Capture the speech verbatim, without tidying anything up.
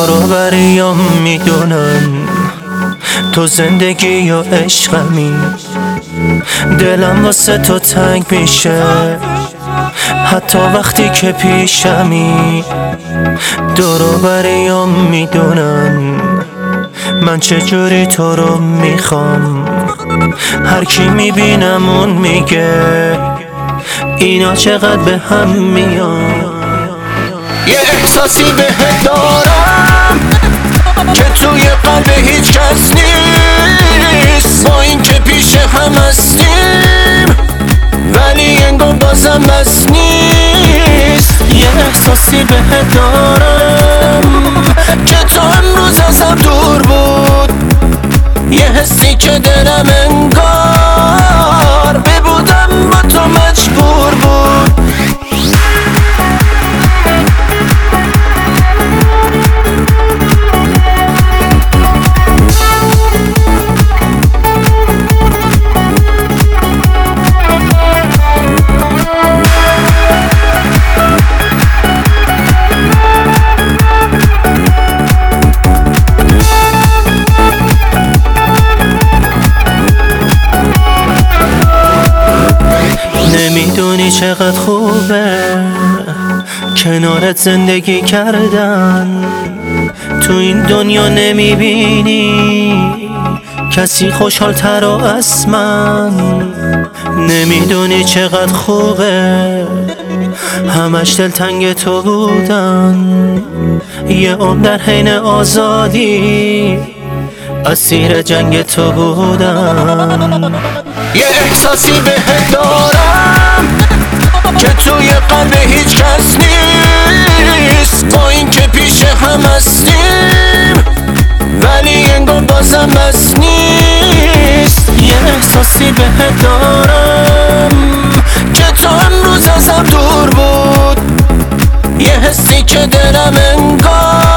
دور و بریام میدونن تو زندگی و عشقمی، دلم واسه تو تنگ میشه حتی وقتی که پیشمی. دور و بریام میدونن من چجوری تو رو میخوام، هر کی میبینم اون میگه اینا چقدر به هم میان. یه احساسی بهت دارم که توی قلب هیچ کس نیست، با این که پیش هم هستیم ولی انگار بازم بس نیست. یه احساسی بهت دارم که تو امروز ازم دور بود، یه حسی که دلم انگار ببودم با تو مجبور بود. نمیدونی چقدر خوبه کنارت زندگی کردن، تو این دنیا نمیبینی کسی خوشحال تر از من. نمیدونی چقدر خوبه همش دلتنگ تو بودن، یه عمر در حین آزادی اسیر جنگ تو بودن. یه احساسی بهت دارم که توی قلب هیچ کس نیست، با این که پیش هم هستیم ولی انگار بازم بس نیست. یه احساسی بهت دارم که تو امروز ازم دور بود، یه حسی که دلم انگار